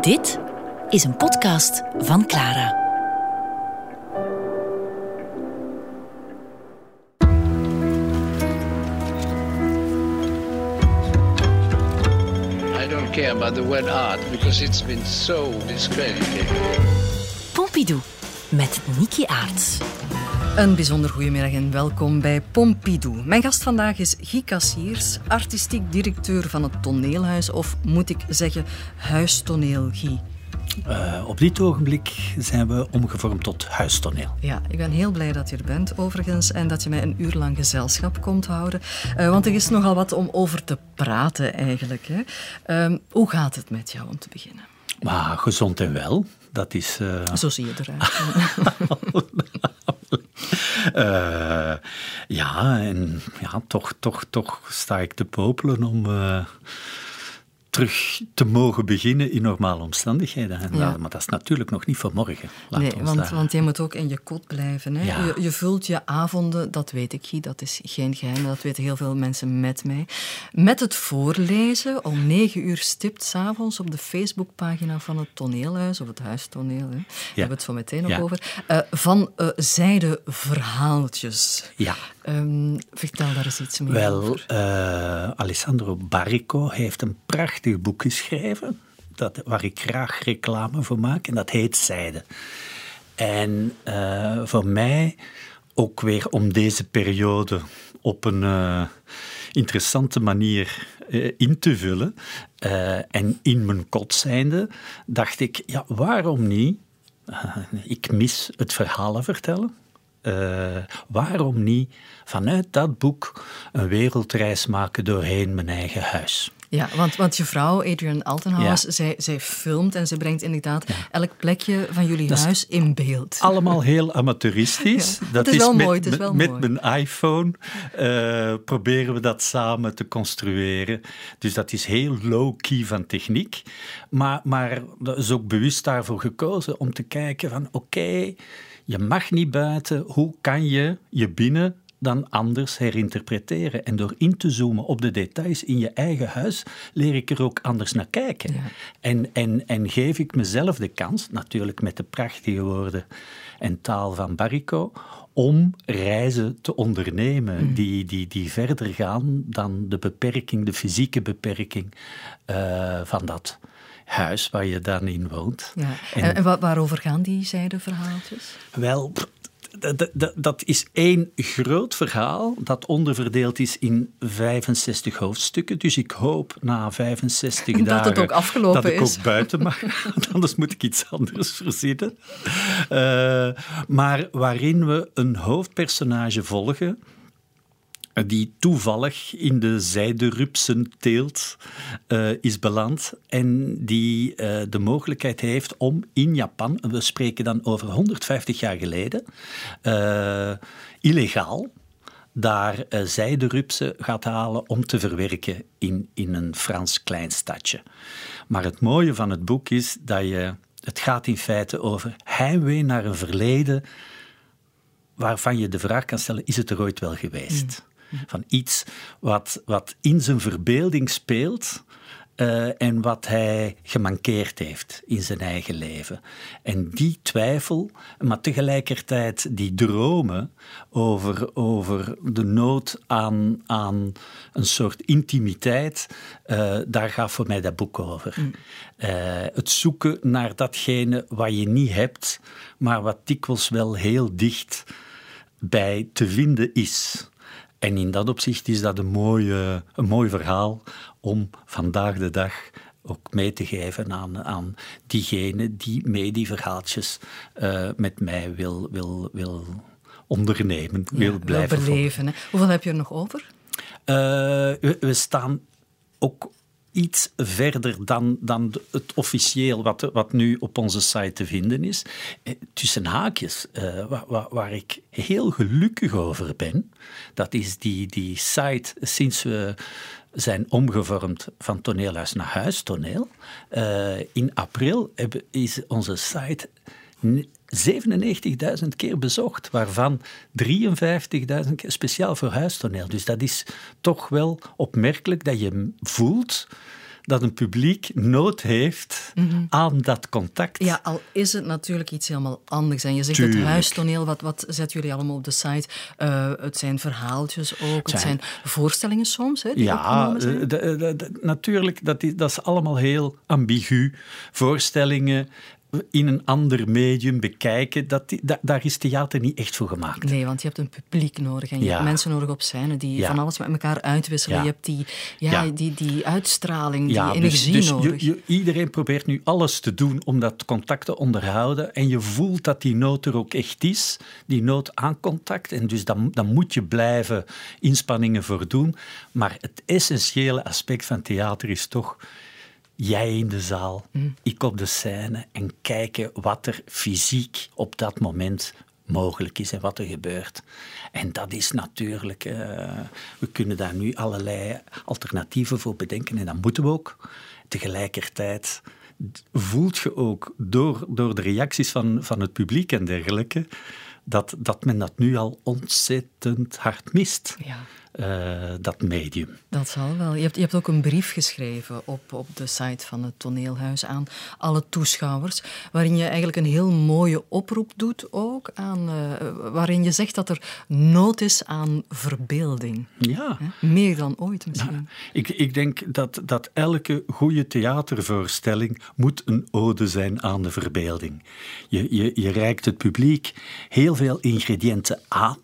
Dit is een podcast van Clara. I don't care about the word art because it's been so discredited. Pompidou met Niki Aerts. Een bijzonder goedemiddag en welkom bij Pompidou. Mijn gast vandaag is Guy Cassiers, artistiek directeur van het Toneelhuis, of moet ik zeggen Huistoneel, Guy? Op dit ogenblik zijn we omgevormd tot huistoneel. Ja, ik ben heel blij dat je er bent, overigens, en dat je mij een uur lang gezelschap komt houden. Want er is nogal wat om over te praten, eigenlijk. Hè. Hoe gaat het met jou, om te beginnen? Maar gezond en wel, dat is... Zo zie je eruit. Toch sta ik te popelen om terug te mogen beginnen in normale omstandigheden. Ja. Maar dat is natuurlijk nog niet voor morgen. Want jij moet ook in je kot blijven. Hè? Ja. Je vult je avonden, dat weet ik, Guy, dat is geen geheim, dat weten heel veel mensen met mij, met het voorlezen om 9 uur stipt 's avonds op de Facebookpagina van het Toneelhuis, of het Huistoneel, hè? Daar hebben we het zo meteen nog over, van zijde verhaaltjes. Ja. Vertel daar eens iets meer over. Alessandro Barrico heeft een prachtig boek geschreven, waar ik graag reclame voor maak, en dat heet Zijde. En voor mij, ook weer om deze periode op een interessante manier in te vullen, en in mijn kot zijnde, dacht ik, ja, waarom niet? Ik mis het verhalen vertellen. Waarom niet vanuit dat boek een wereldreis maken doorheen mijn eigen huis? Ja, want je vrouw, Adrienne Altenhaus, zij filmt en ze brengt inderdaad elk plekje van jullie huis in beeld. Allemaal heel amateuristisch. Ja, dat is wel mooi. Met mijn iPhone proberen we dat samen te construeren. Dus dat is heel low-key van techniek. Maar dat is ook bewust daarvoor gekozen om te kijken van oké, je mag niet buiten, hoe kan je je binnen dan anders herinterpreteren? En door in te zoomen op de details in je eigen huis, leer ik er ook anders naar kijken. Ja. En geef ik mezelf de kans, natuurlijk met de prachtige woorden en taal van Barrico, om reizen te ondernemen die verder gaan dan de beperking, de fysieke beperking van dat huis waar je dan in woont. Ja. En waarover gaan die zijdeverhaaltjes? Wel, dat is één groot verhaal dat onderverdeeld is in 65 hoofdstukken. Dus ik hoop na 65 dagen dat het ook afgelopen dat ik is. ook buiten mag. Anders moet ik iets anders verzinnen. Maar waarin we een hoofdpersonage volgen die toevallig in de zijderupsenteelt is beland en die de mogelijkheid heeft om in Japan, we spreken dan over 150 jaar geleden, illegaal daar zijderupsen gaat halen om te verwerken in een Frans klein stadje. Maar het mooie van het boek is dat het gaat in feite over heimwee naar een verleden waarvan je de vraag kan stellen, is het er ooit wel geweest? Van iets wat in zijn verbeelding speelt en wat hij gemankeerd heeft in zijn eigen leven. En die twijfel, maar tegelijkertijd die dromen over de nood aan een soort intimiteit, daar gaat voor mij dat boek over. Het zoeken naar datgene wat je niet hebt, maar wat dikwijls wel heel dicht bij te vinden is. En in dat opzicht is dat een mooi verhaal om vandaag de dag ook mee te geven aan diegene die die verhaaltjes met mij wil ondernemen, wil blijven beleven. Hè? Hoeveel heb je er nog over? We staan ook iets verder dan het officieel wat nu op onze site te vinden is. Tussen haakjes, waar ik heel gelukkig over ben, dat is die site sinds we zijn omgevormd van toneelhuis naar huistoneel. In april is onze site 97.000 keer bezocht, waarvan 53.000 keer speciaal voor huistoneel. Dus dat is toch wel opmerkelijk dat je voelt dat een publiek nood heeft aan dat contact. Ja, al is het natuurlijk iets helemaal anders. En je zegt het huistoneel, wat zetten jullie allemaal op de site? Het zijn verhaaltjes ook, het zijn voorstellingen soms, hè, die opgenomen zijn. Natuurlijk, dat is allemaal heel ambigu. Voorstellingen in een ander medium bekijken, daar is theater niet echt voor gemaakt. Nee, want je hebt een publiek nodig en je hebt mensen nodig op scène die van alles met elkaar uitwisselen. Je hebt die uitstraling, die energie nodig. Iedereen probeert nu alles te doen om dat contact te onderhouden en je voelt dat die nood er ook echt is, die nood aan contact. En dus dan moet je blijven inspanningen voor doen. Maar het essentiële aspect van theater is toch jij in de zaal, ik op de scène en kijken wat er fysiek op dat moment mogelijk is en wat er gebeurt. En dat is natuurlijk... we kunnen daar nu allerlei alternatieven voor bedenken en dat moeten we ook. Tegelijkertijd voelt je ook door de reacties van het publiek en dergelijke dat men dat nu al ontzettend hard mist. Ja. Dat medium. Dat zal wel. Je hebt ook een brief geschreven op de site van het Toneelhuis aan alle toeschouwers, waarin je eigenlijk een heel mooie oproep doet ook, waarin je zegt dat er nood is aan verbeelding. Ja. Meer dan ooit misschien. Ja. Ik denk dat elke goede theatervoorstelling moet een ode zijn aan de verbeelding. Je reikt het publiek heel veel ingrediënten aan,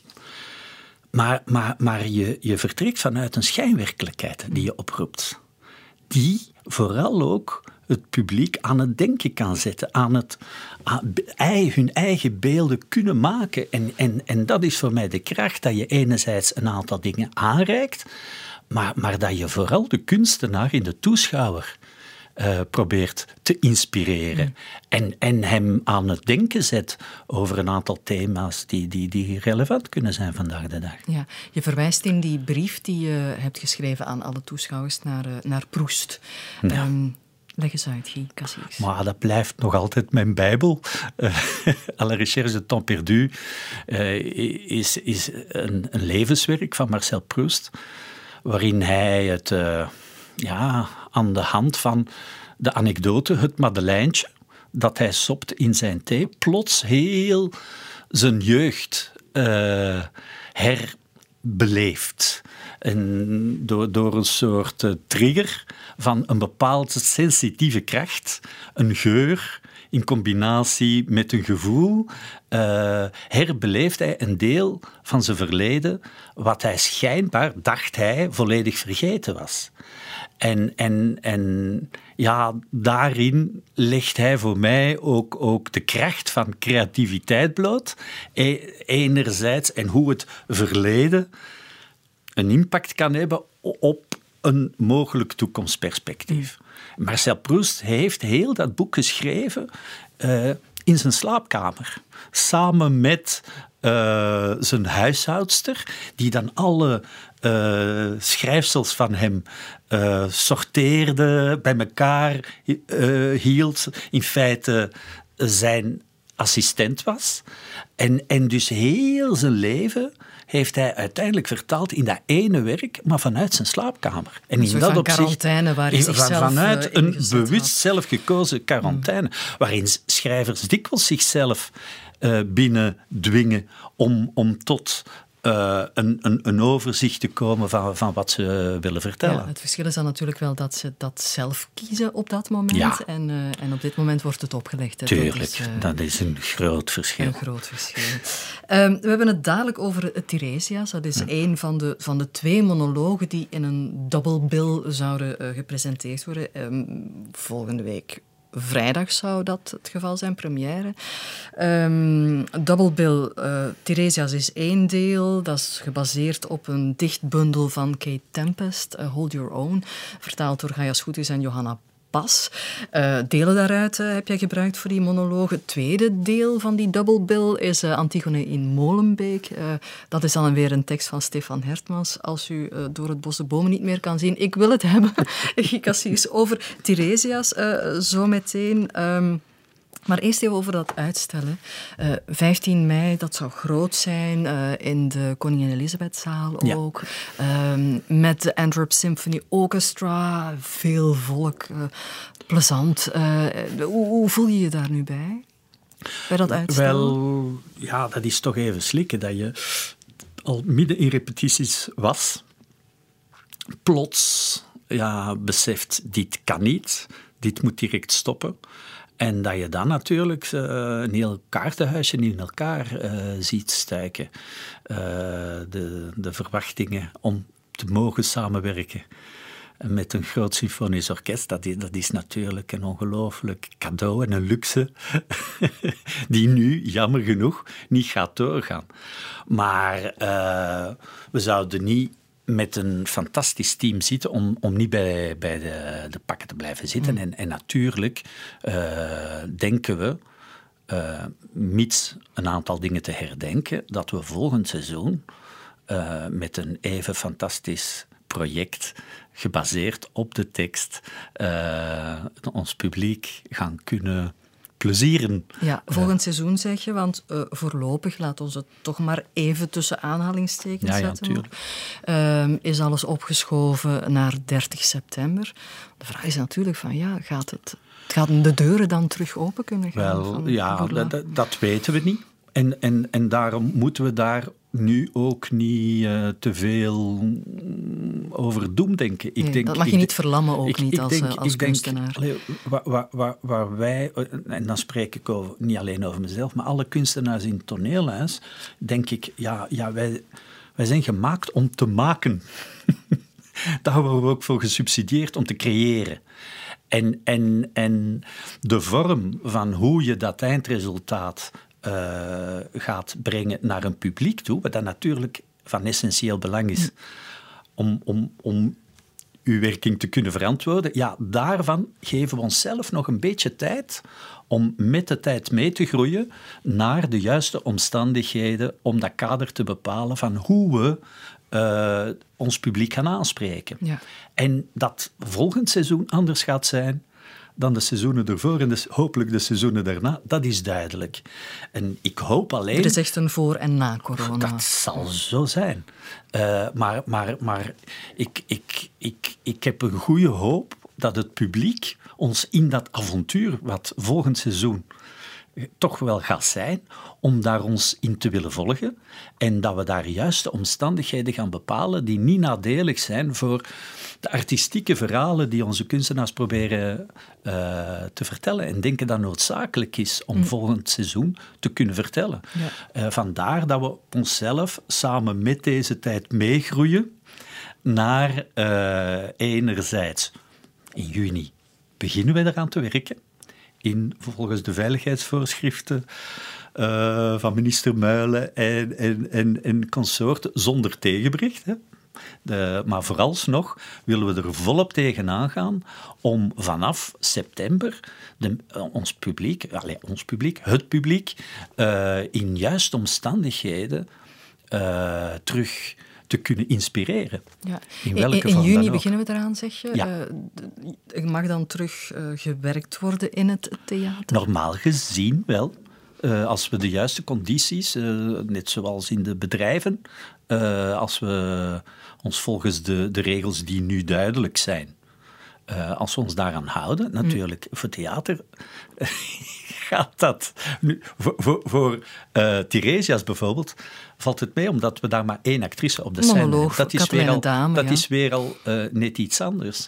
maar je vertrekt vanuit een schijnwerkelijkheid die je oproept. Die vooral ook het publiek aan het denken kan zetten, aan hun eigen beelden kunnen maken. En dat is voor mij de kracht, dat je enerzijds een aantal dingen aanreikt, maar dat je vooral de kunstenaar in de toeschouwer probeert te inspireren. En hem aan het denken zet over een aantal thema's die relevant kunnen zijn vandaag de dag. Ja, je verwijst in die brief die je hebt geschreven aan alle toeschouwers naar Proest. Ja. Leg eens uit, Guy Cassius. Maar dat blijft nog altijd mijn bijbel. À la recherche de temps perdu is een levenswerk van Marcel Proust, waarin hij het aan de hand van de anekdote, het Madeleintje, dat hij sopt in zijn thee, plots heel zijn jeugd herbeleeft. En door een soort trigger van een bepaalde sensitieve kracht, een geur in combinatie met een gevoel, herbeleeft hij een deel van zijn verleden wat hij schijnbaar, dacht hij, volledig vergeten was. En daarin legt hij voor mij ook de kracht van creativiteit bloot. Enerzijds, en hoe het verleden een impact kan hebben op een mogelijk toekomstperspectief. Marcel Proust heeft heel dat boek geschreven in zijn slaapkamer. Samen met zijn huishoudster, die dan alle schrijfsels van hem sorteerde, bij elkaar hield, in feite zijn assistent was. En dus heel zijn leven heeft hij uiteindelijk vertaald in dat ene werk, maar vanuit zijn slaapkamer. En in dat opzicht, quarantaine waar hij zichzelf vanuit een bewust zelf gekozen quarantaine, waarin schrijvers dikwijls zichzelf binnendwingen om tot een overzicht te komen van wat ze willen vertellen. Ja, het verschil is dan natuurlijk wel dat ze dat zelf kiezen op dat moment. Ja. En op dit moment wordt het opgelegd. Hè. Tuurlijk, dat is een groot verschil. Een groot verschil. We hebben het dadelijk over Tiresias. Dat is een van de 2 monologen die in een double bill zouden gepresenteerd worden. Volgende week vrijdag zou dat het geval zijn, première. Double bill, Tiresias is 1 deel. Dat is gebaseerd op een dichtbundel van Kate Tempest, Hold Your Own, vertaald door Gaia Schoetis en Johanna Pas. Delen daaruit heb jij gebruikt voor die monoloog. Het tweede deel van die double bill is Antigone in Molenbeek. Dat is dan weer een tekst van Stefan Hertmans. Als u door het bos de bomen niet meer kan zien. Ik wil het hebben, Guy Cassius, over Tiresias zo meteen. Maar eerst even over dat uitstellen. 15 mei, dat zou groot zijn, in de Koningin Elisabethzaal ook. Met de Antwerp Symphony Orchestra, veel volk, plezant. Hoe voel je je daar nu bij dat uitstellen? Wel, ja, dat is toch even slikken dat je al midden in repetities was. Plots beseft, dit kan niet, dit moet direct stoppen. En dat je dan natuurlijk een heel kaartenhuisje in elkaar ziet stuiken. De verwachtingen om te mogen samenwerken met een groot symfonisch orkest, dat is natuurlijk een ongelooflijk cadeau en een luxe die nu, jammer genoeg, niet gaat doorgaan. Maar we zouden niet met een fantastisch team zitten om niet bij de pakken te blijven zitten. En natuurlijk denken we, mits een aantal dingen te herdenken, dat we volgend seizoen met een even fantastisch project gebaseerd op de tekst ons publiek gaan kunnen plezieren. Ja, volgend seizoen zeg je, want voorlopig, laat ons het toch maar even tussen aanhalingstekens zetten. Is alles opgeschoven naar 30 september. De vraag is natuurlijk van, gaan de deuren dan terug open kunnen gaan? Wel, dat weten we niet. En daarom moeten we daar nu ook niet te veel over doemdenken. Dat mag je niet verlammen ook niet als kunstenaar. Waar wij, en dan spreek ik niet alleen over mezelf, maar alle kunstenaars in het toneelhuis, denk ik, wij zijn gemaakt om te maken. Daar worden we ook voor gesubsidieerd om te creëren. En de vorm van hoe je dat eindresultaat gaat brengen naar een publiek toe, wat dat natuurlijk van essentieel belang is om uw werking te kunnen verantwoorden, daarvan geven we onszelf nog een beetje tijd om met de tijd mee te groeien naar de juiste omstandigheden om dat kader te bepalen van hoe we ons publiek gaan aanspreken. Ja. En dat volgend seizoen anders gaat zijn dan de seizoenen ervoor en dus hopelijk de seizoenen daarna, dat is duidelijk. En ik hoop alleen... Er is echt een voor- en na-corona. Dat zal zo zijn. Maar ik heb een goede hoop dat het publiek ons in dat avontuur, wat volgend seizoen toch wel gaat zijn, om daar ons in te willen volgen en dat we daar juist de omstandigheden gaan bepalen die niet nadelig zijn voor de artistieke verhalen die onze kunstenaars proberen te vertellen en denken dat noodzakelijk is om volgend seizoen te kunnen vertellen. Ja. Vandaar dat we onszelf samen met deze tijd meegroeien naar enerzijds in juni beginnen we eraan te werken. Volgens de veiligheidsvoorschriften van minister Muylen en consorten, zonder tegenbericht. Hè. Maar vooralsnog willen we er volop tegenaan gaan om vanaf september het publiek, in juiste omstandigheden terug te kunnen inspireren. Ja. In juni beginnen we eraan, zeg je. Ja. Mag dan terug gewerkt worden in het theater? Normaal gezien wel. Als we de juiste condities, net zoals in de bedrijven, als we ons volgens de regels die nu duidelijk zijn, als we ons daaraan houden, natuurlijk, voor theater gaat dat. Nu, voor Tiresias bijvoorbeeld valt het mee, omdat we daar maar 1 actrice op de scène hebben. Dat is weer al net iets anders.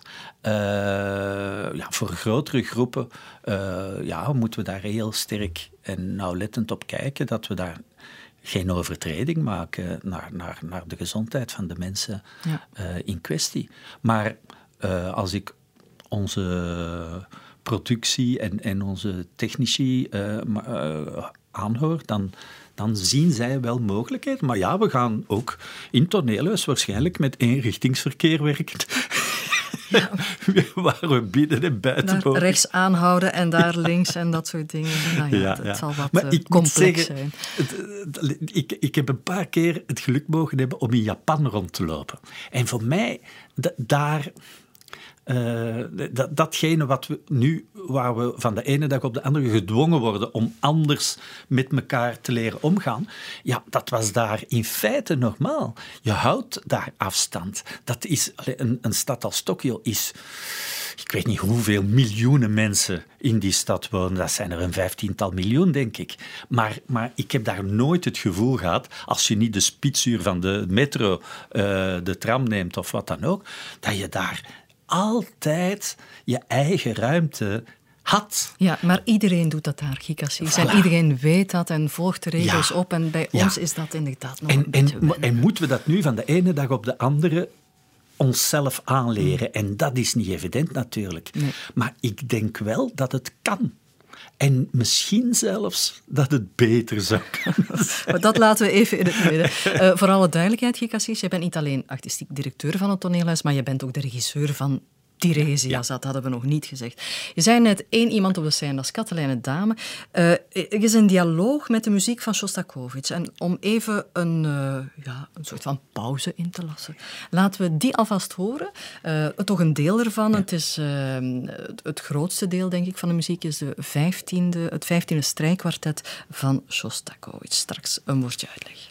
Voor grotere groepen moeten we daar heel sterk en nauwlettend op kijken, dat we daar geen overtreding maken naar de gezondheid van de mensen in kwestie. Maar als ik onze productie en onze technici aanhoor, dan zien zij wel mogelijkheden. Maar we gaan ook in toneelhuis waarschijnlijk met eenrichtingsverkeer werken. Ja. Waar we binnen en buiten daar rechts aanhouden en daar links en dat soort dingen. Het zal wat complex zijn. Ik heb een paar keer het geluk mogen hebben om in Japan rond te lopen. En voor mij, daar Datgene waar we van de ene dag op de andere gedwongen worden om anders met elkaar te leren omgaan, ja, dat was daar in feite normaal. Je houdt daar afstand. Dat is, een stad als Tokio is, ik weet niet hoeveel miljoenen mensen in die stad wonen. Dat zijn er een 15-tal miljoen, denk ik. Maar ik heb daar nooit het gevoel gehad, als je niet de spitsuur van de metro, de tram neemt of wat dan ook, dat je daar altijd je eigen ruimte had. Ja, maar iedereen doet dat daar, Gikassis. En iedereen weet dat en volgt de regels op. En bij ons is dat inderdaad nog een beetje wennen. En moeten we dat nu van de ene dag op de andere onszelf aanleren? En dat is niet evident natuurlijk. Nee. Maar ik denk wel dat het kan. En misschien zelfs dat het beter zou kunnen. Maar dat laten we even in het midden. Voor alle duidelijkheid, Gikassis, je bent niet alleen artistiek directeur van het toneelhuis, maar je bent ook de regisseur van Tiresias, dat hadden we nog niet gezegd. Je zei net 1 iemand op de scène, dat is Katelijne Dame. Er is een dialoog met de muziek van Shostakovich. En om even een soort van pauze in te lassen, laten we die alvast horen. Toch een deel ervan. Ja. Het is het grootste deel, denk ik, van de muziek is het 15e strijkkwartet van Shostakovich. Straks een woordje uitleg.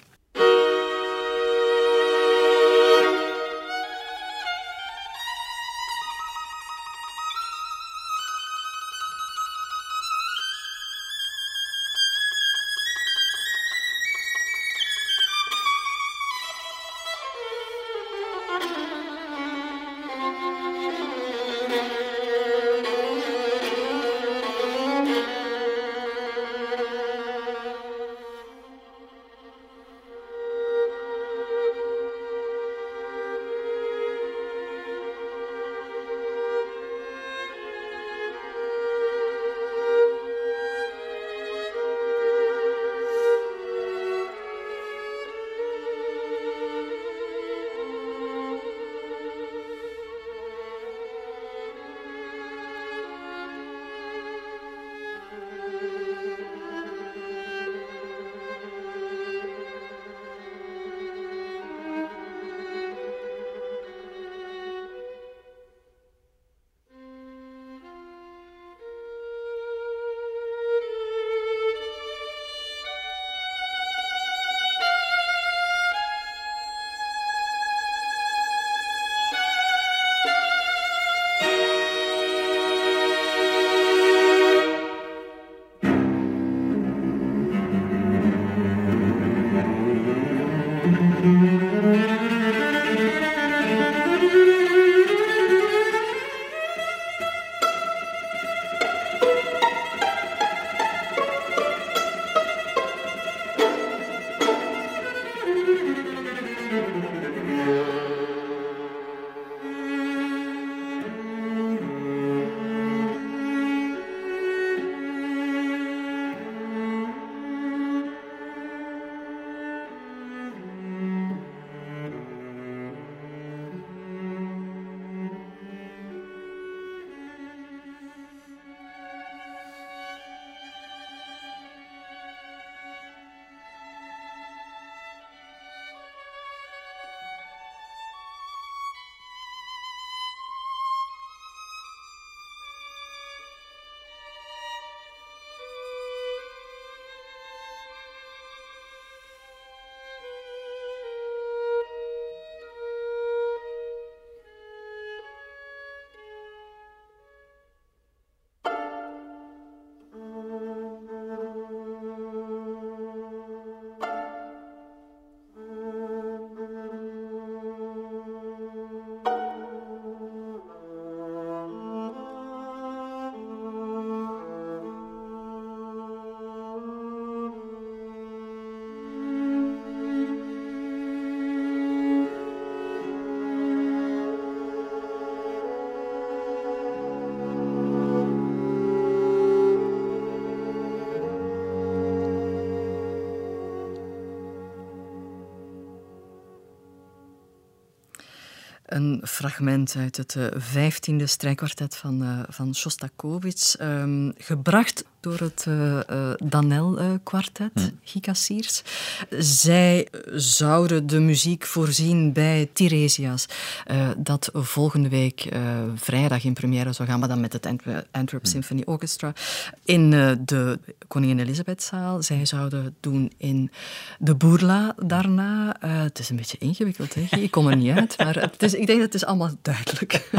Een fragment uit het 15e strijkkwartet van Sjostakovich, gebracht door het Danel-kwartet, Gica Siers. Zij zouden de muziek voorzien bij Tiresias, dat volgende week vrijdag in première zou gaan, maar dan met het Antwerp Symphony Orchestra, in de Koningin Elisabethzaal. Zij zouden het doen in de Bourla daarna. Het is een beetje ingewikkeld, hè? Ik kom er niet uit, maar ik denk dat het is allemaal duidelijk.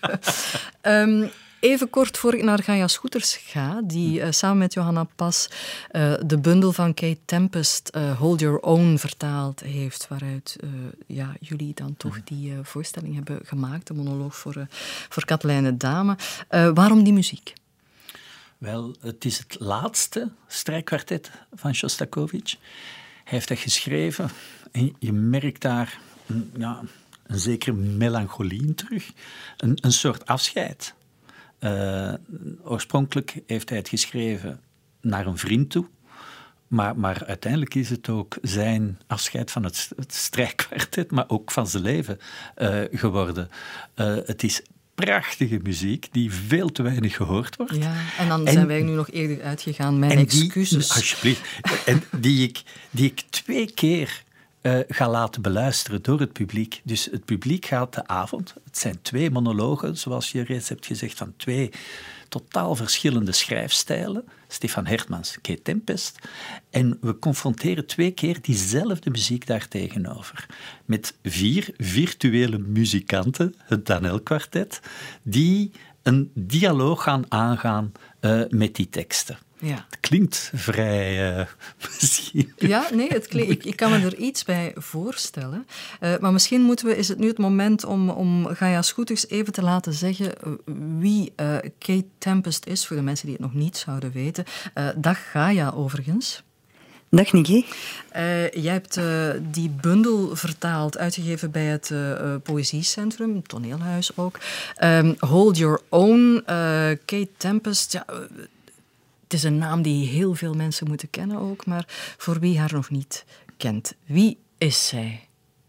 Even kort voor ik naar Gaia Scooters ga, die samen met Johanna Pas de bundel van Kate Tempest, Hold Your Own, vertaald heeft, waaruit jullie dan toch die voorstelling hebben gemaakt, de monoloog voor Katelijne Dame. Waarom die muziek? Wel, het is het laatste strijkkwartet van Sjostakovich. Hij heeft dat geschreven en je merkt daar een zekere melancholie in terug. Een soort afscheid. Oorspronkelijk heeft hij het geschreven naar een vriend toe. Maar uiteindelijk is het ook zijn afscheid van het strijkkwartet, maar ook van zijn leven geworden. Het is prachtige muziek die veel te weinig gehoord wordt. Ja, en dan zijn wij nu nog eerder uitgegaan. Mijn excuses. Alsjeblieft. En die ik 2 keer ga laten beluisteren door het publiek. Dus het publiek gaat de avond. Het zijn 2 monologen, zoals je reeds hebt gezegd, van 2 totaal verschillende schrijfstijlen. Stefan Hertmans, Kate Tempest. En we confronteren 2 keer diezelfde muziek daartegenover. Met 4 virtuele muzikanten, het Danel-kwartet, die een dialoog gaan aangaan met die teksten. Ja. Het klinkt vrij misschien. Ja, nee, ik kan me er iets bij voorstellen. Maar misschien is het nu het moment om Gaia Scooters even te laten zeggen wie Kate Tempest is, voor de mensen die het nog niet zouden weten. Dag Gaia, overigens. Dag Niki. Jij hebt die bundel vertaald, uitgegeven bij het Poëziecentrum, het toneelhuis ook. Hold Your Own, Kate Tempest. Ja, het is een naam die heel veel mensen moeten kennen ook, maar voor wie haar nog niet kent. Wie is zij?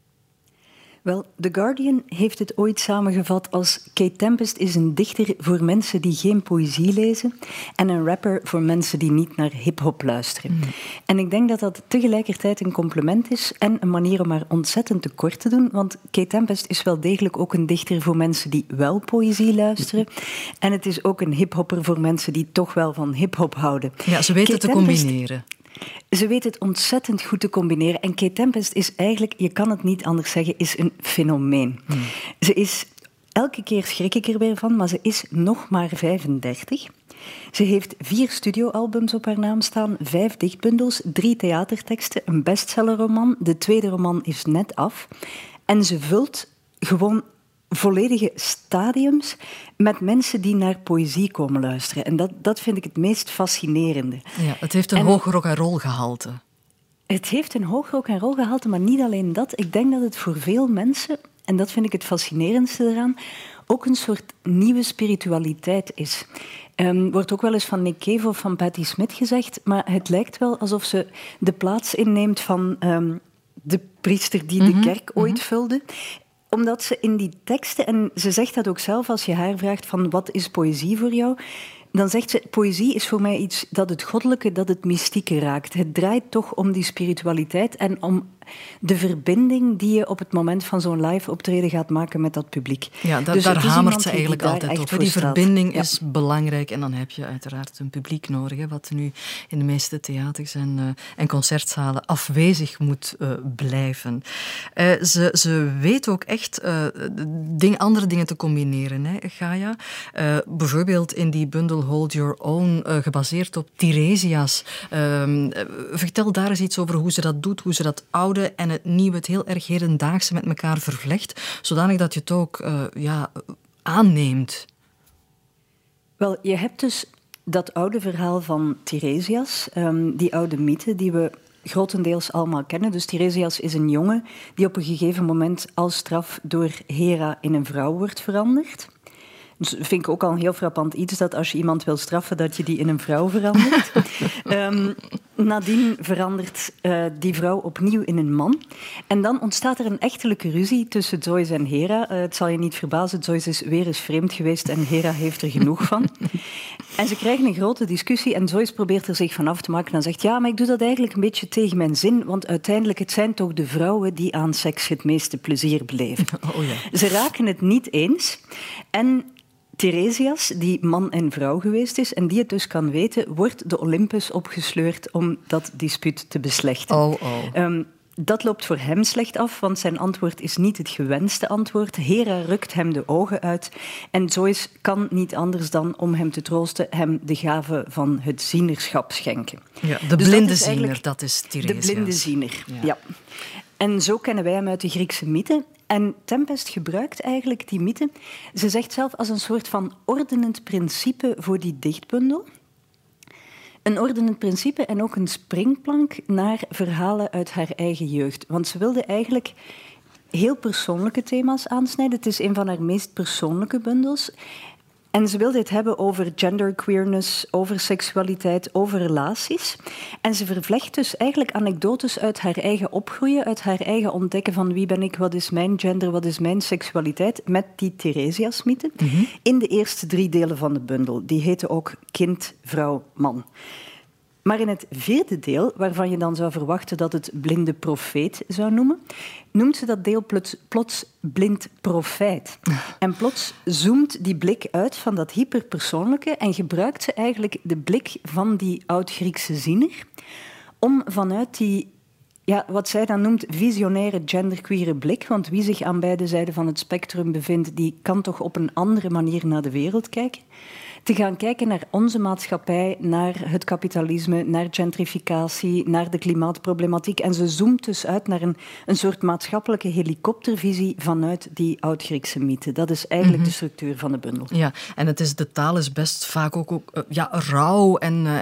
Wel, The Guardian heeft het ooit samengevat als Kate Tempest is een dichter voor mensen die geen poëzie lezen en een rapper voor mensen die niet naar hip-hop luisteren. En ik denk dat dat tegelijkertijd een compliment is en een manier om haar ontzettend tekort te doen, want Kate Tempest is wel degelijk ook een dichter voor mensen die wel poëzie luisteren. En het is ook een hiphopper voor mensen die toch wel van hiphop houden. Ja, ze weten het te combineren. Ze weet het ontzettend goed te combineren. En Kate Tempest is eigenlijk, je kan het niet anders zeggen, is een fenomeen. Ze is, elke keer schrik ik er weer van, maar ze is nog maar 35. Ze heeft 4 studioalbums op haar naam staan, 5 dichtbundels, 3 theaterteksten, een bestsellerroman. De 2e roman is net af. En ze vult gewoon volledige stadiums met mensen die naar poëzie komen luisteren. En dat vind ik het meest fascinerende. Ja, het heeft een hoog rock-and-roll gehalte. Het heeft een hoog rock-and-roll gehalte, maar niet alleen dat. Ik denk dat het voor veel mensen, en dat vind ik het fascinerendste eraan, ook een soort nieuwe spiritualiteit is. Wordt ook wel eens van Nick Cave of van Patti Smith gezegd, maar het lijkt wel alsof ze de plaats inneemt van de priester die de kerk ooit vulde. Omdat ze in die teksten, en ze zegt dat ook zelf als je haar vraagt van wat is poëzie voor jou, dan zegt ze, poëzie is voor mij iets dat het goddelijke, dat het mystieke raakt. Het draait toch om die spiritualiteit en om de verbinding die je op het moment van zo'n live optreden gaat maken met dat publiek. Ja, dus daar hamert ze eigenlijk altijd op. Die verbinding is belangrijk en dan heb je uiteraard een publiek nodig, hè, wat nu in de meeste theaters en concertzalen afwezig moet blijven. Ze weet ook echt andere dingen te combineren, hè, Gaia. Bijvoorbeeld in die bundel Hold Your Own, gebaseerd op Tiresias. Vertel daar eens iets over hoe ze dat doet, hoe ze dat oude en het nieuwe, het heel erg hedendaagse met elkaar vervlecht, zodanig dat je het ook aanneemt. Wel, je hebt dus dat oude verhaal van Tiresias, die oude mythe die we grotendeels allemaal kennen. Dus Tiresias is een jongen die op een gegeven moment als straf door Hera in een vrouw wordt veranderd. Dus dat vind ik ook al een heel frappant iets, dat als je iemand wil straffen, dat je die in een vrouw verandert. Nadien verandert die vrouw opnieuw in een man. En dan ontstaat er een echtelijke ruzie tussen Joyce en Hera. Het zal je niet verbazen, Joyce is weer eens vreemd geweest en Hera heeft er genoeg van. En ze krijgen een grote discussie en Joyce probeert er zich van af te maken en zegt, ja, maar ik doe dat eigenlijk een beetje tegen mijn zin, want uiteindelijk het zijn toch de vrouwen die aan seks het meeste plezier beleven. Oh ja. Ze raken het niet eens en Tiresias, die man en vrouw geweest is en die het dus kan weten, wordt de Olympus opgesleurd om dat dispuut te beslechten. Dat loopt voor hem slecht af, want zijn antwoord is niet het gewenste antwoord. Hera rukt hem de ogen uit en Joyce kan niet anders dan, om hem te troosten, hem de gave van het zienerschap schenken. Ja, de blinde ziener, dat is Tiresias. De blinde ziener, ja. En zo kennen wij hem uit de Griekse mythe. En Tempest gebruikt eigenlijk die mythe, ze zegt zelf, als een soort van ordenend principe voor die dichtbundel. Een ordenend principe en ook een springplank naar verhalen uit haar eigen jeugd. Want ze wilde eigenlijk heel persoonlijke thema's aansnijden. Het is een van haar meest persoonlijke bundels. En ze wilde het hebben over genderqueerness, over seksualiteit, over relaties. En ze vervlecht dus eigenlijk anekdotes uit haar eigen opgroeien, uit haar eigen ontdekken van wie ben ik, wat is mijn gender, wat is mijn seksualiteit, met die Tiresias-mythe. In de eerste 3 delen van de bundel. Die heten ook Kind, Vrouw, Man. Maar in het 4e deel, waarvan je dan zou verwachten dat het blinde profeet zou noemen, noemt ze dat deel plots blind profijt. En plots zoomt die blik uit van dat hyperpersoonlijke en gebruikt ze eigenlijk de blik van die oud-Griekse ziener om vanuit die, ja, wat zij dan noemt, visionaire genderqueere blik, want wie zich aan beide zijden van het spectrum bevindt, die kan toch op een andere manier naar de wereld kijken. Te gaan kijken naar onze maatschappij, naar het kapitalisme, naar gentrificatie, naar de klimaatproblematiek. En ze zoomt dus uit naar een soort maatschappelijke helikoptervisie vanuit die oud-Griekse mythe. Dat is eigenlijk de structuur van de bundel. Ja, en de taal is best vaak ook rauw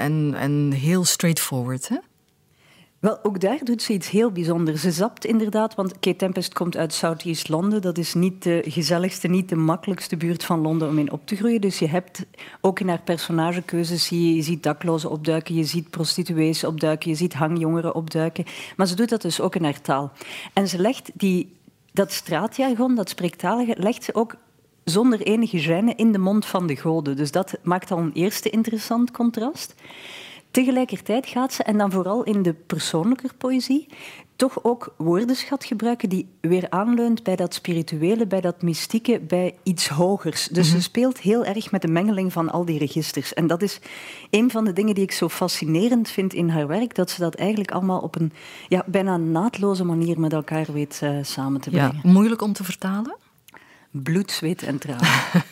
en heel straightforward, hè? Wel, ook daar doet ze iets heel bijzonders. Ze zapt inderdaad, want Kate Tempest komt uit South East Londen. Dat is niet de gezelligste, niet de makkelijkste buurt van Londen om in op te groeien. Dus je hebt ook in haar personagekeuzes, je ziet daklozen opduiken, je ziet prostituees opduiken, je ziet hangjongeren opduiken. Maar ze doet dat dus ook in haar taal. En ze legt dat straatjargon, dat spreektalige, legt ze ook zonder enige gêne in de mond van de goden. Dus dat maakt al een eerste interessant contrast. Tegelijkertijd gaat ze, en dan vooral in de persoonlijke poëzie, toch ook woordenschat gebruiken die weer aanleunt bij dat spirituele, bij dat mystieke, bij iets hogers. Dus ze speelt heel erg met de mengeling van al die registers. En dat is een van de dingen die ik zo fascinerend vind in haar werk, dat ze dat eigenlijk allemaal op een bijna naadloze manier met elkaar weet samen te brengen. Ja, moeilijk om te vertalen? Bloed, zweet en tranen.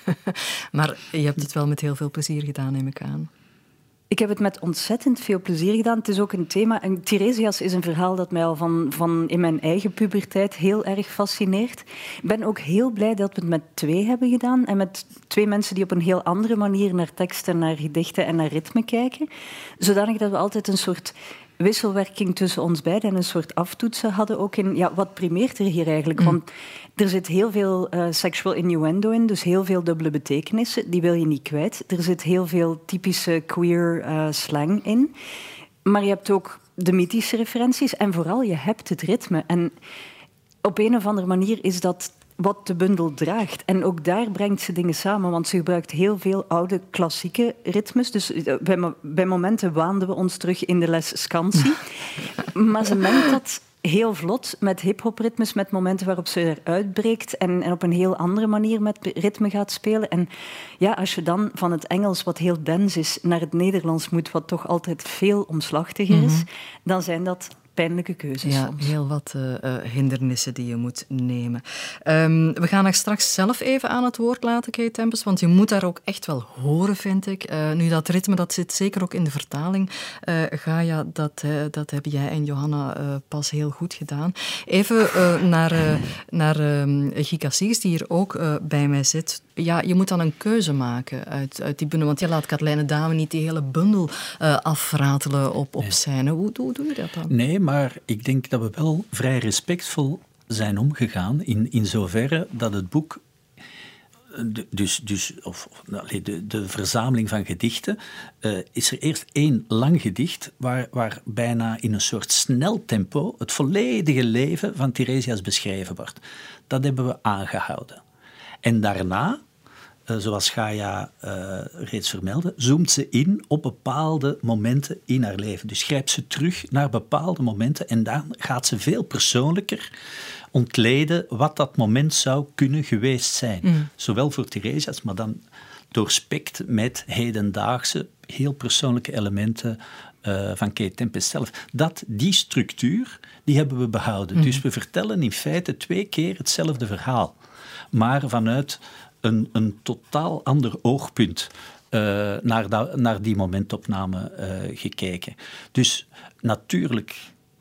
Maar je hebt het wel met heel veel plezier gedaan, neem ik aan. Ik heb het met ontzettend veel plezier gedaan. Het is ook een thema. En Tiresias is een verhaal dat mij al van in mijn eigen puberteit heel erg fascineert. Ik ben ook heel blij dat we het met 2 hebben gedaan. En met 2 mensen die op een heel andere manier naar teksten, naar gedichten en naar ritme kijken. Zodanig dat we altijd een soort wisselwerking tussen ons beiden en een soort aftoetsen hadden ook in, wat primeert er hier eigenlijk? Want er zit heel veel sexual innuendo in, dus heel veel dubbele betekenissen, die wil je niet kwijt. Er zit heel veel typische queer slang in. Maar je hebt ook de mythische referenties en vooral je hebt het ritme. En op een of andere manier is dat wat de bundel draagt. En ook daar brengt ze dingen samen, want ze gebruikt heel veel oude klassieke ritmes. Dus bij momenten waanden we ons terug in de les Scansi. Maar ze mengt dat heel vlot met hip-hop-ritmes, met momenten waarop ze eruit breekt en op een heel andere manier met ritme gaat spelen. En ja, als je dan van het Engels, wat heel dens is, naar het Nederlands moet, wat toch altijd veel omslachtiger is, dan zijn dat pijnlijke keuzes soms. Heel wat hindernissen die je moet nemen. We gaan haar straks zelf even aan het woord laten, Kate Tempest, want je moet haar ook echt wel horen, vind ik. Nu, dat ritme, dat zit zeker ook in de vertaling. Gaia, dat hebben jij en Johanna pas heel goed gedaan. Even naar Gica Siers, die hier ook bij mij zit. Ja, je moet dan een keuze maken uit die bundel, want je laat Katelijne Dame niet die hele bundel afratelen op scène. Hoe doe je dat dan? Nee, maar ik denk dat we wel vrij respectvol zijn omgegaan in zoverre dat het boek de verzameling van gedichten, is er eerst 1 lang gedicht waar bijna in een soort snel tempo het volledige leven van Tiresias beschreven wordt. Dat hebben we aangehouden. En daarna, zoals Gaia reeds vermeldde, zoomt ze in op bepaalde momenten in haar leven. Dus grijpt ze terug naar bepaalde momenten en dan gaat ze veel persoonlijker ontleden wat dat moment zou kunnen geweest zijn. Zowel voor Tiresias, maar dan doorspekt met hedendaagse, heel persoonlijke elementen van Kate Tempest zelf. Die structuur, die hebben we behouden. Dus we vertellen in feite 2 keer hetzelfde verhaal, maar vanuit een totaal ander oogpunt naar die momentopname gekeken. Dus natuurlijk,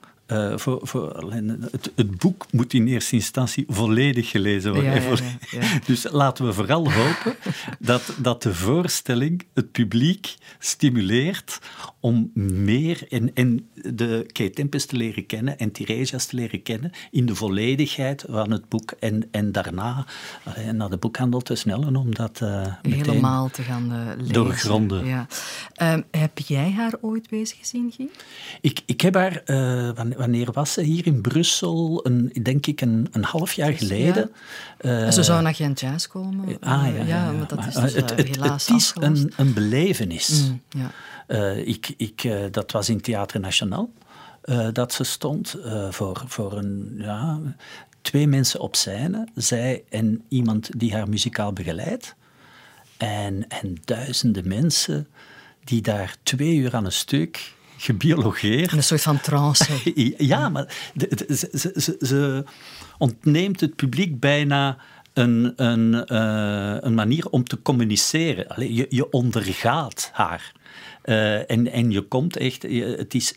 het boek moet in eerste instantie volledig gelezen worden. Ja. Dus laten we vooral hopen dat de voorstelling het publiek stimuleert om meer en de Kate Tempest te leren kennen en Tiresias te leren kennen in de volledigheid van het boek en daarna naar de boekhandel te snellen om dat helemaal te gaan lezen. Doorgronden. Ja. Heb jij haar ooit bezig gezien, Guy? Ik heb haar, wanneer was ze? Hier in Brussel, denk ik een half jaar geleden. Ja. Ze zou naar Gent Jazz komen. Ja. Maar dat is dus, helaas het is afgelast. een belevenis. Ja. Dat was in Theater Nationaal dat ze stond voor 2 mensen op scène, zij en iemand die haar muzikaal begeleidt. En duizenden mensen die daar 2 uur aan een stuk gebiologeerd. Een soort van trance. Ja, maar ze ontneemt het publiek bijna een manier om te communiceren. Allee, je ondergaat haar. En je komt echt... Het is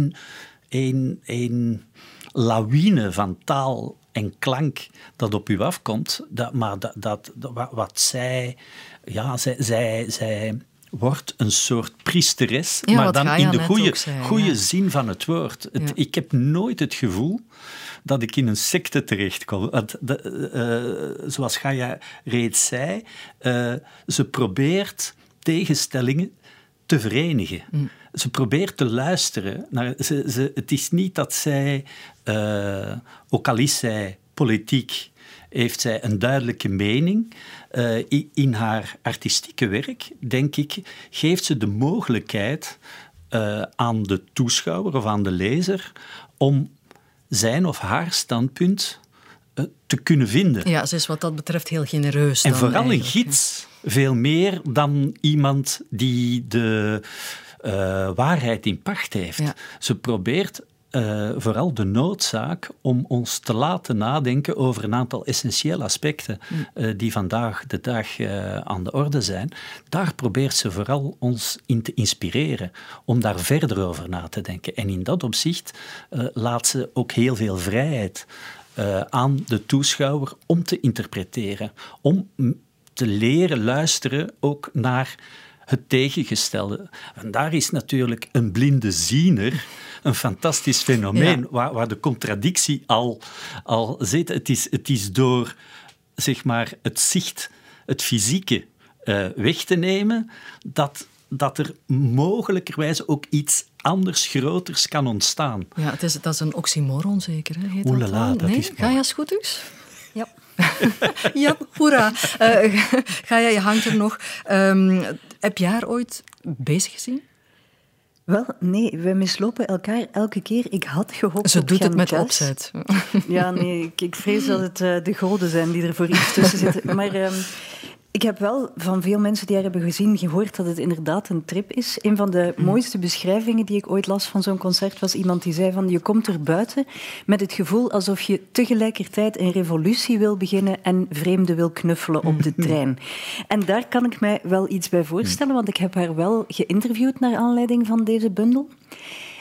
één lawine van taal en klank dat op u afkomt. Wat zij... Ja, zij wordt een soort priesteres, maar dan in de goede zin van het woord. Ik heb nooit het gevoel dat ik in een secte terechtkom. Zoals Gaia reeds zei, ze probeert tegenstellingen te verenigen. Ze probeert te luisteren. Het is niet dat zij, ook al is zij politiek, heeft zij een duidelijke mening. In haar artistieke werk, denk ik, geeft ze de mogelijkheid aan de toeschouwer of aan de lezer om zijn of haar standpunt te kunnen vinden. Ja, ze is wat dat betreft heel genereus. En vooral een gids, veel meer dan iemand die de waarheid in pacht heeft. Ja. Ze probeert vooral de noodzaak om ons te laten nadenken over een aantal essentiële aspecten die vandaag de dag aan de orde zijn. Daar probeert ze vooral ons in te inspireren om daar verder over na te denken. En in dat opzicht laat ze ook heel veel vrijheid aan de toeschouwer om te interpreteren, om te leren luisteren ook naar het tegengestelde. En daar is natuurlijk een blinde ziener een fantastisch fenomeen, waar de contradictie al zit. Het is door, zeg maar, het zicht, het fysieke weg te nemen, dat er mogelijkerwijs ook iets anders, groters kan ontstaan. Ja, dat is een oxymoron zeker, hè? Oelala, dat is mooi. Gaia Scotus? Ja. Ja, hoera. Gaia, je hangt er nog. Heb jij haar ooit bezig gezien? Wel, nee, we mislopen elkaar elke keer. Ik had gehoopt Ze op doet het met jazz. opzet. Ja, nee, ik vrees dat het de goden zijn die er voor iets tussen zitten. Maar ik heb wel van veel mensen die haar hebben gezien gehoord dat het inderdaad een trip is. Een van de mooiste beschrijvingen die ik ooit las van zo'n concert was iemand die zei van je komt er buiten met het gevoel alsof je tegelijkertijd een revolutie wil beginnen en vreemden wil knuffelen op de trein. En daar kan ik mij wel iets bij voorstellen, want ik heb haar wel geïnterviewd naar aanleiding van deze bundel.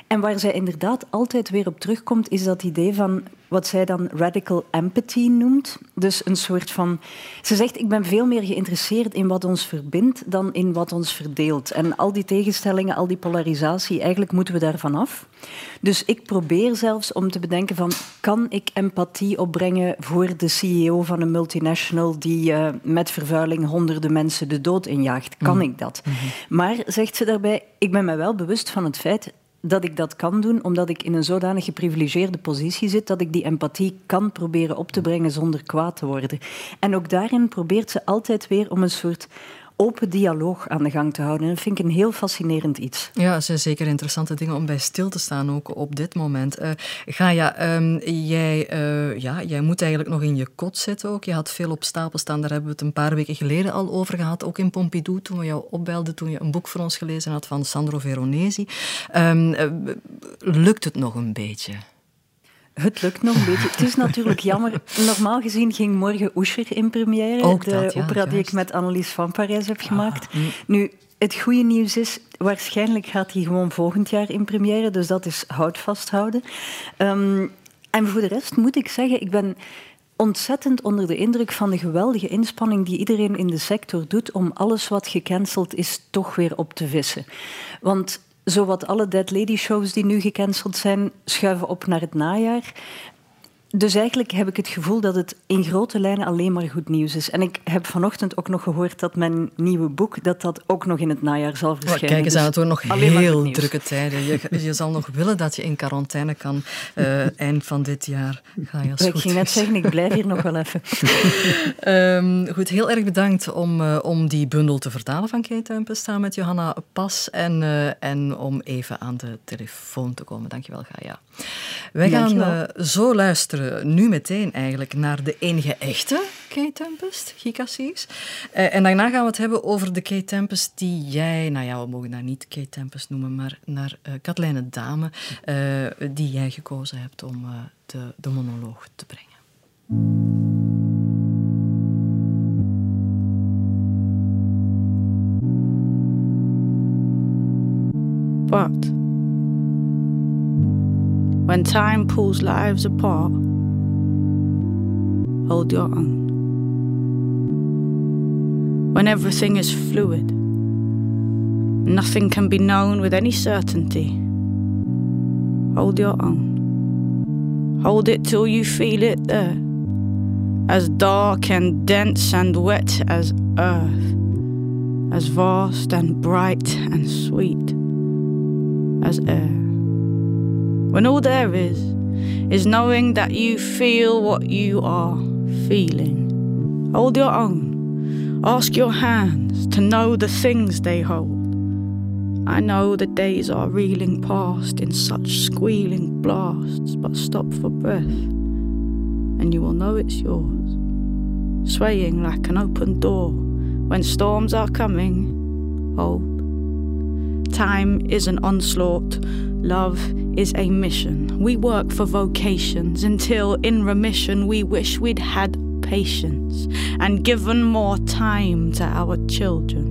En waar zij inderdaad altijd weer op terugkomt, is dat idee van wat zij dan radical empathy noemt. Dus een soort van... Ze zegt, ik ben veel meer geïnteresseerd in wat ons verbindt dan in wat ons verdeelt. En al die tegenstellingen, al die polarisatie, eigenlijk moeten we daarvan af. Dus ik probeer zelfs om te bedenken van, kan ik empathie opbrengen voor de CEO van een multinational die met vervuiling honderden mensen de dood injaagt? Kan ik dat? Maar, zegt ze daarbij, ik ben me wel bewust van het feit dat ik dat kan doen, omdat ik in een zodanig geprivilegeerde positie zit, dat ik die empathie kan proberen op te brengen zonder kwaad te worden. En ook daarin probeert ze altijd weer om een soort open dialoog aan de gang te houden. En dat vind ik een heel fascinerend iets. Ja, dat zijn zeker interessante dingen om bij stil te staan, ook op dit moment. Gaia, jij moet eigenlijk nog in je kot zitten ook. Je had veel op stapel staan, daar hebben we het een paar weken geleden al over gehad, ook in Pompidou, toen we jou opbelden, toen je een boek voor ons gelezen had van Sandro Veronesi. Lukt het nog een beetje? Het lukt nog een beetje. Het is natuurlijk jammer. Normaal gezien ging morgen Usher in première. Ook de dat, opera die ik met Annelies van Parijs heb gemaakt. Nu, het goede nieuws is, waarschijnlijk gaat hij gewoon volgend jaar in première. Dus dat is hout vasthouden. En voor de rest moet ik zeggen, ik ben ontzettend onder de indruk van de geweldige inspanning die iedereen in de sector doet om alles wat gecanceld is toch weer op te vissen. Want zowat alle Dead Lady shows die nu gecanceld zijn, schuiven op naar het najaar. Dus eigenlijk heb ik het gevoel dat het in grote lijnen alleen maar goed nieuws is. En ik heb vanochtend ook nog gehoord dat mijn nieuwe boek dat ook nog in het najaar zal verschijnen. Kijk eens aan, het wordt nog dus heel drukke tijden. Je zal nog willen dat je in quarantaine kan eind van dit jaar. Ik ging net zeggen, ik blijf hier nog wel even. Goed, heel erg bedankt om die bundel te vertalen van Kay Tempest samen met Johanna Pas en om even aan de telefoon te komen. Dankjewel, Gaia. Wij gaan zo luisteren, nu meteen eigenlijk, naar de enige echte Kay Tempest, Gika Siers. En daarna gaan we het hebben over de Kay Tempest die jij, we mogen haar niet Kay Tempest noemen, maar naar Katelijne Dame, die jij gekozen hebt om de monoloog te brengen. But when time pulls lives apart, hold your own. When everything is fluid, nothing can be known with any certainty, hold your own. Hold it till you feel it there, as dark and dense and wet as earth, as vast and bright and sweet as air. When all there is knowing that you feel what you are feeling. Hold your own. Ask your hands to know the things they hold. I know the days are reeling past in such squealing blasts, but stop for breath, and you will know it's yours. Swaying like an open door when storms are coming. Hold. Time is an onslaught. Love is a mission. We work for vocations until in remission we wish we'd had patience and given more time to our children.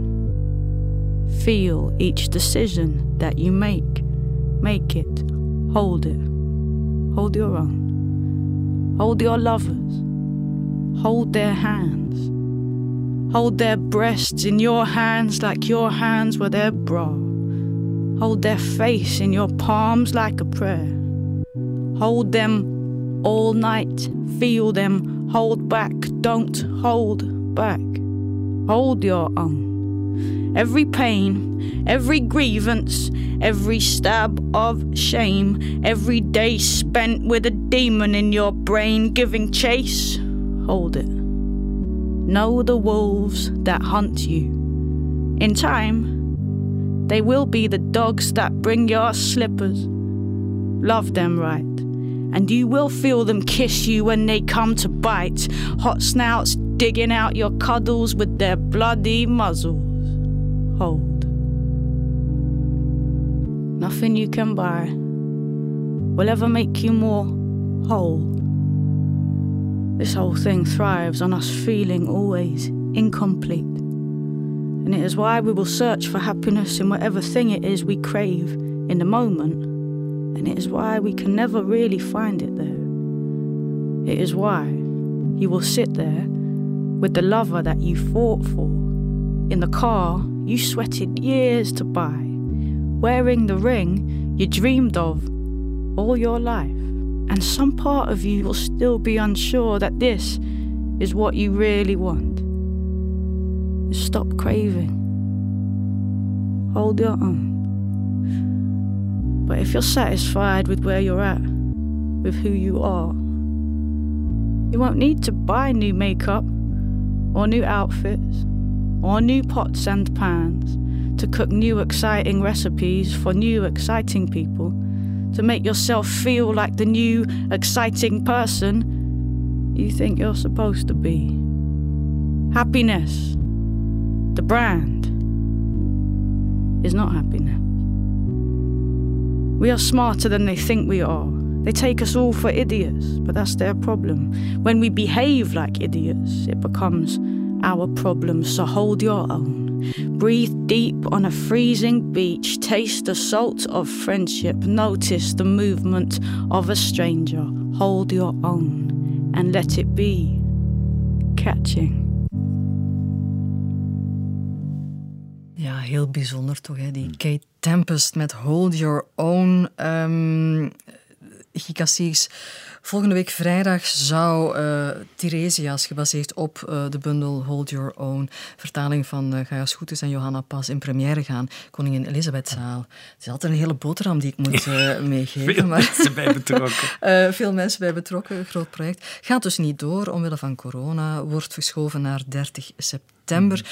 Feel each decision that you make. Make it. Hold it. Hold your own. Hold your lovers. Hold their hands. Hold their breasts in your hands like your hands were their bra. Hold their face in your palms like a prayer. Hold them all night. Feel them. Hold back. Don't hold back. Hold your own. Every pain, every grievance, every stab of shame, every day spent with a demon in your brain giving chase, hold it. Know the wolves that hunt you. In time, they will be the dogs that bring your slippers. Love them right, and you will feel them kiss you when they come to bite. Hot snouts digging out your cuddles with their bloody muzzles. Hold. Nothing you can buy will ever make you more whole. This whole thing thrives on us feeling always incomplete. And it is why we will search for happiness in whatever thing it is we crave in the moment, and it is why we can never really find it there. It is why you will sit there with the lover that you fought for, in the car you sweated years to buy, wearing the ring you dreamed of all your life. And some part of you will still be unsure that this is what you really want. Stop craving. Hold your own. But if you're satisfied with where you're at, with who you are, you won't need to buy new makeup or new outfits or new pots and pans to cook new exciting recipes for new exciting people, to make yourself feel like the new exciting person you think you're supposed to be. Happiness, the brand, is not happiness. We are smarter than they think we are. They take us all for idiots, but that's their problem. When we behave like idiots, it becomes our problem, so hold your own. Breathe deep on a freezing beach, taste the salt of friendship, notice the movement of a stranger. Hold your own and let it be catching. Ja, heel bijzonder toch, hè? Die Kate Tempest met Hold Your Own. Guy Cassiers, volgende week vrijdag zou Tiresias, gebaseerd op de bundel Hold Your Own, vertaling van Gaia Schoetes en Johanna Pas, in première gaan. Koningin Elisabethzaal. Het is altijd een hele boterham die ik moet meegeven. Veel mensen bij betrokken. Veel mensen bij betrokken, groot project. Gaat dus niet door, omwille van corona. Wordt verschoven naar 30 september.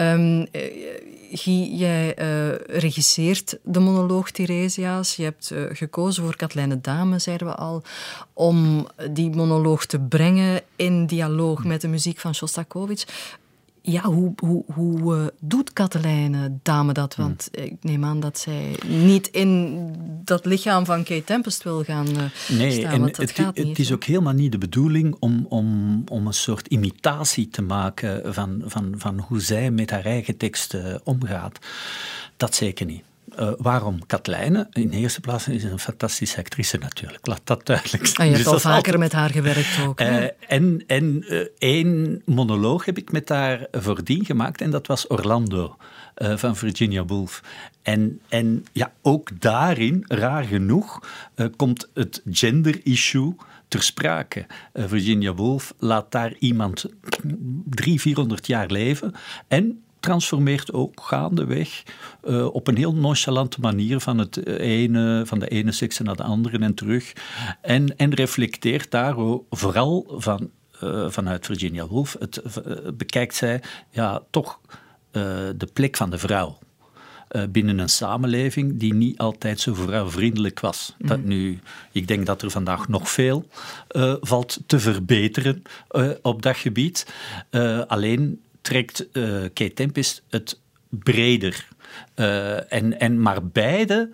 Guy, jij regisseert de monoloog Tiresias. Je hebt gekozen voor Katelijne Dame, zeiden we al, om die monoloog te brengen in dialoog met de muziek van Shostakovich. Ja, hoe doet Katelijne Dame dat? Want ik neem aan dat zij niet in dat lichaam van Kate Tempest wil gaan staan. Want dat gaat niet. Het is ook helemaal niet de bedoeling om een soort imitatie te maken van hoe zij met haar eigen tekst omgaat. Dat zeker niet. Waarom Katelijne? In de eerste plaats is ze een fantastische actrice natuurlijk. Laat dat duidelijk zijn. Je hebt al vaker met haar gewerkt ook. En één monoloog heb ik met haar voordien gemaakt en dat was Orlando van Virginia Woolf. En ja, ook daarin, raar genoeg, komt het gender-issue ter sprake. Virginia Woolf laat daar iemand 300-400 jaar leven en transformeert ook gaandeweg op een heel nonchalante manier van de ene sekse naar de andere en terug. En reflecteert daar vooral vanuit Virginia Woolf, bekijkt zij toch de plek van de vrouw binnen een samenleving die niet altijd zo vrouwvriendelijk was. Ik denk dat er vandaag nog veel valt te verbeteren op dat gebied. Alleen trekt Kate Tempest het breder. Maar beide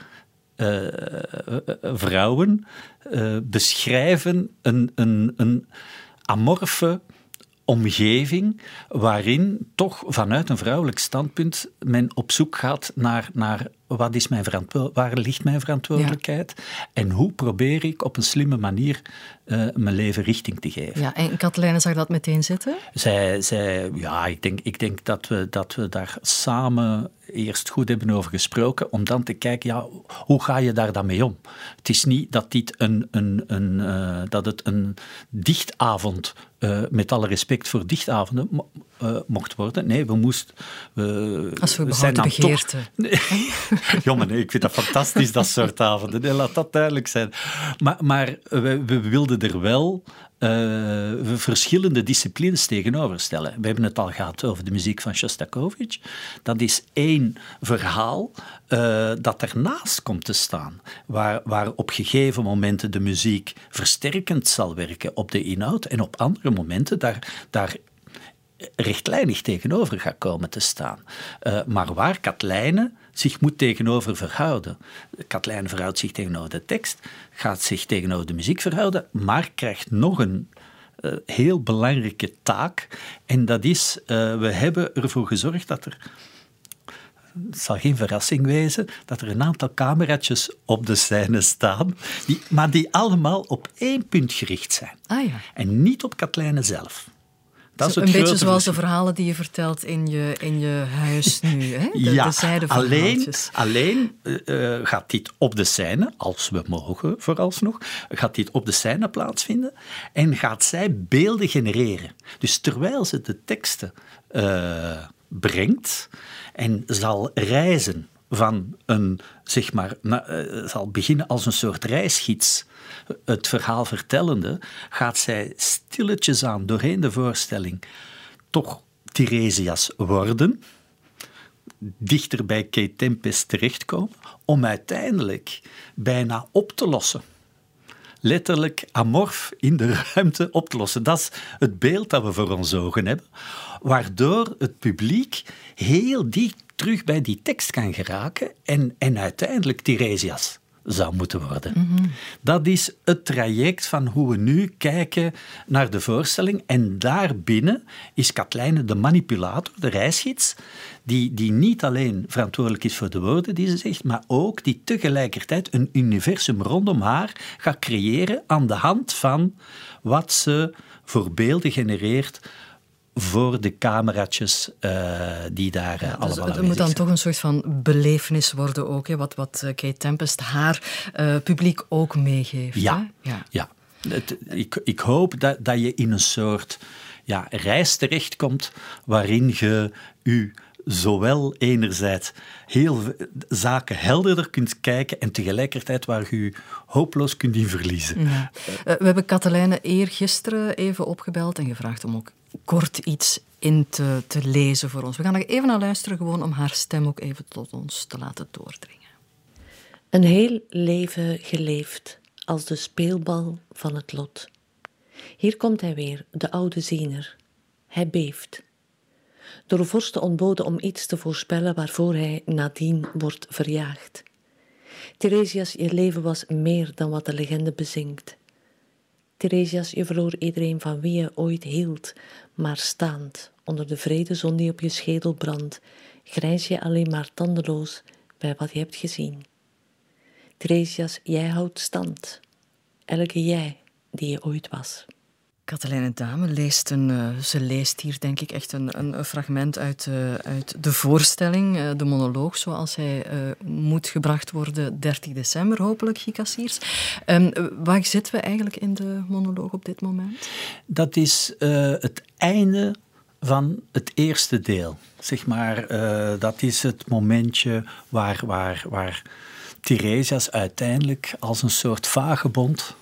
vrouwen beschrijven een amorfe omgeving waarin toch vanuit een vrouwelijk standpunt men op zoek gaat naar waar ligt mijn verantwoordelijkheid en hoe probeer ik op een slimme manier mijn leven richting te geven. Ja, en Katelijne zag dat meteen zitten? Ik denk dat we daar samen eerst goed hebben over gesproken, om dan te kijken, hoe ga je daar dan mee om? Het is niet dat dit dat het een dichtavond, met alle respect voor dichtavonden, mocht worden. Nee, als we überhaupt begeerten. Nee, ik vind dat fantastisch, dat soort avonden. Nee, laat dat duidelijk zijn. Maar we wilden er wel verschillende disciplines tegenover stellen. We hebben het al gehad over de muziek van Shostakovich. Dat is één verhaal dat ernaast komt te staan, waar op gegeven momenten de muziek versterkend zal werken op de inhoud en op andere momenten daar rechtlijnig tegenover gaat komen te staan. Maar waar Katelijne zich moet tegenover verhouden. Katelijne verhoudt zich tegenover de tekst, gaat zich tegenover de muziek verhouden, maar krijgt nog een heel belangrijke taak. En dat is, we hebben ervoor gezorgd dat er het zal geen verrassing wezen, dat er een aantal cameraatjes op de scène staan, maar die allemaal op 1 punt gericht zijn. Ah ja. En niet op Katelijne zelf. Dat is een het beetje grote zoals verschil. de verhalen die je vertelt in je huis nu. Hè? Ja, de zijdeverhaaltjes. alleen gaat dit op de scène, als we mogen vooralsnog, gaat dit op de scène plaatsvinden en gaat zij beelden genereren. Dus terwijl ze de teksten brengt en zal reizen van een, zeg maar, zal beginnen als een soort reisgids, het verhaal vertellende, gaat zij stilletjes aan doorheen de voorstelling toch Tiresias worden, dichter bij Kate Tempest terechtkomen, om uiteindelijk bijna op te lossen. Letterlijk amorf in de ruimte op te lossen. Dat is het beeld dat we voor onze ogen hebben, waardoor het publiek heel dicht terug bij die tekst kan geraken en uiteindelijk Tiresias zou moeten worden. Mm-hmm. Dat is het traject van hoe we nu kijken naar de voorstelling. En daarbinnen is Katelijne de manipulator, de reisgids, die niet alleen verantwoordelijk is voor de woorden die ze zegt, maar ook die tegelijkertijd een universum rondom haar gaat creëren aan de hand van wat ze voor beelden genereert voor de cameraatjes die daar allemaal aanwezig zijn. Het moet dan toch een soort van belevenis worden ook, hè? Wat Kate Tempest haar publiek ook meegeeft. Ja, hè? ja. Ik hoop dat je in een soort reis terechtkomt waarin je u zowel enerzijds heel zaken helderder kunt kijken en tegelijkertijd waar je je hopeloos kunt in verliezen. Ja. We hebben Katelijne eergisteren even opgebeld en gevraagd om ook kort iets in te lezen voor ons. We gaan er even naar luisteren, gewoon om haar stem ook even tot ons te laten doordringen. Een heel leven geleefd als de speelbal van het lot. Hier komt hij weer, de oude ziener. Hij beeft. Door vorsten ontboden om iets te voorspellen waarvoor hij nadien wordt verjaagd. Tiresias, je leven was meer dan wat de legende bezingt. Tiresias, je verloor iedereen van wie je ooit hield, maar staand, onder de vrede zon die op je schedel brandt, grijns je alleen maar tandeloos bij wat je hebt gezien. Tiresias, jij houdt stand, elke jij die je ooit was. Katelijne Damen ze leest hier denk ik echt een fragment uit de voorstelling, de monoloog zoals hij moet gebracht worden 30 december, hopelijk, Guy Cassiers. Waar zitten we eigenlijk in de monoloog op dit moment? Dat is het einde van het eerste deel. Zeg maar, dat is het momentje waar Tiresias uiteindelijk als een soort vagebond.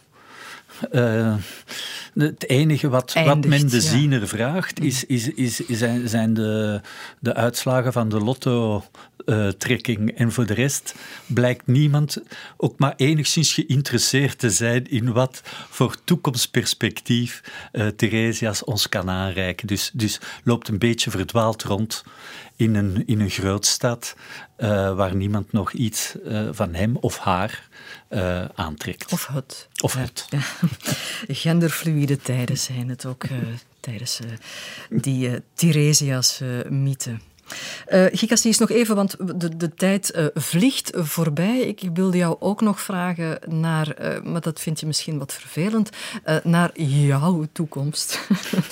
Het enige wat men de ziener vraagt, zijn de uitslagen van de lotto-trekking. En voor de rest blijkt niemand ook maar enigszins geïnteresseerd te zijn in wat voor toekomstperspectief Tiresias ons kan aanreiken. Dus loopt een beetje verdwaald rond in een grootstad waar niemand nog iets van hem of haar aantrekt. Of het. Of het. Ja. Genderfluïde tijden zijn het ook tijdens die Tiresias-mythe. Guy Cassiers, nog even, want de tijd vliegt voorbij. Ik wilde jou ook nog vragen naar, maar dat vind je misschien wat vervelend, naar jouw toekomst.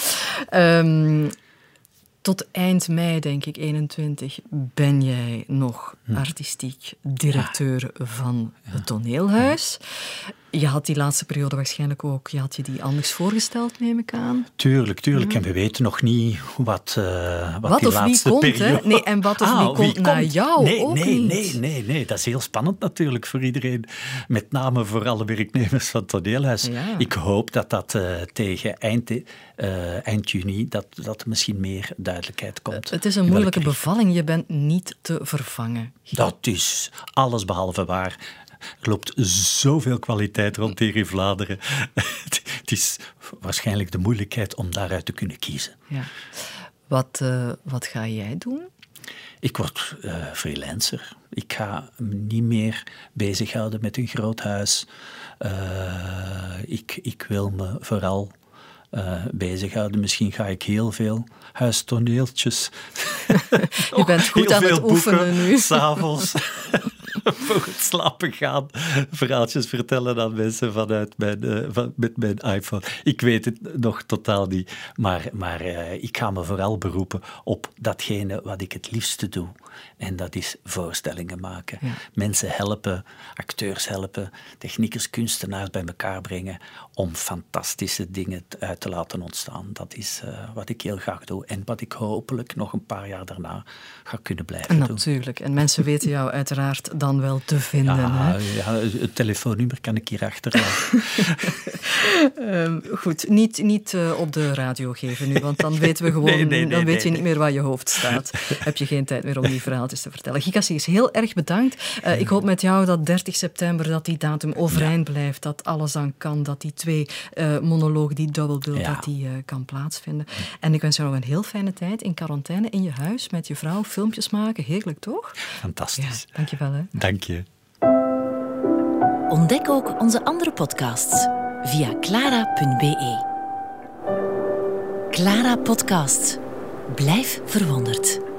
Tot eind mei, denk ik, 21, ben jij nog artistiek directeur van het Toneelhuis. Je had die laatste periode waarschijnlijk ook, je die anders voorgesteld, neem ik aan. Tuurlijk. En we weten nog niet wat die of laatste wie komt, periode... Hè? Nee, en wat of wie komt na jou Nee, dat is heel spannend natuurlijk voor iedereen. Met name voor alle werknemers van het Toneelhuis. Ja. Ik hoop dat tegen eind juni dat misschien meer duidelijkheid komt. Het is een moeilijke bevalling, je bent niet te vervangen. Dat is alles behalve waar. Er loopt zoveel kwaliteit rond hier in Vlaanderen. Het is waarschijnlijk de moeilijkheid om daaruit te kunnen kiezen. Ja. Wat ga jij doen? Ik word freelancer. Ik ga me niet meer bezighouden met een groot huis. Ik wil me vooral bezighouden. Misschien ga ik heel veel huistoneeltjes. Je bent goed aan het oefenen nu. 's avonds voor het slapen gaan verhaaltjes vertellen aan mensen met mijn iPhone. Ik weet het nog totaal niet, maar ik ga me vooral beroepen op datgene wat ik het liefste doe. En dat is voorstellingen maken. Ja. Mensen helpen, acteurs helpen, techniekers, kunstenaars bij elkaar brengen om fantastische dingen uit te laten ontstaan. Dat is wat ik heel graag doe en wat ik hopelijk nog een paar jaar daarna ga kunnen blijven doen. Natuurlijk. En mensen weten jou uiteraard dan wel te vinden. Ja, het telefoonnummer kan ik hier achterlaten. Goed, niet op de radio geven nu, want dan weten we gewoon, dan weet je niet meer waar je hoofd staat. Heb je geen tijd meer om die verhaaltjes te vertellen. Giga Sigis, heel erg bedankt. Ik hoop met jou dat 30 september, dat die datum overeind blijft, dat alles dan kan, dat die 2 monologen, die dubbelbeeld, dat die kan plaatsvinden. En ik wens jou nog een heel fijne tijd in quarantaine, in je huis, met je vrouw, filmpjes maken. Heerlijk, toch? Fantastisch. Ja, dankjewel. Hè. Dank je. Ontdek ook onze andere podcasts via clara.be. Clara Podcast. Blijf verwonderd.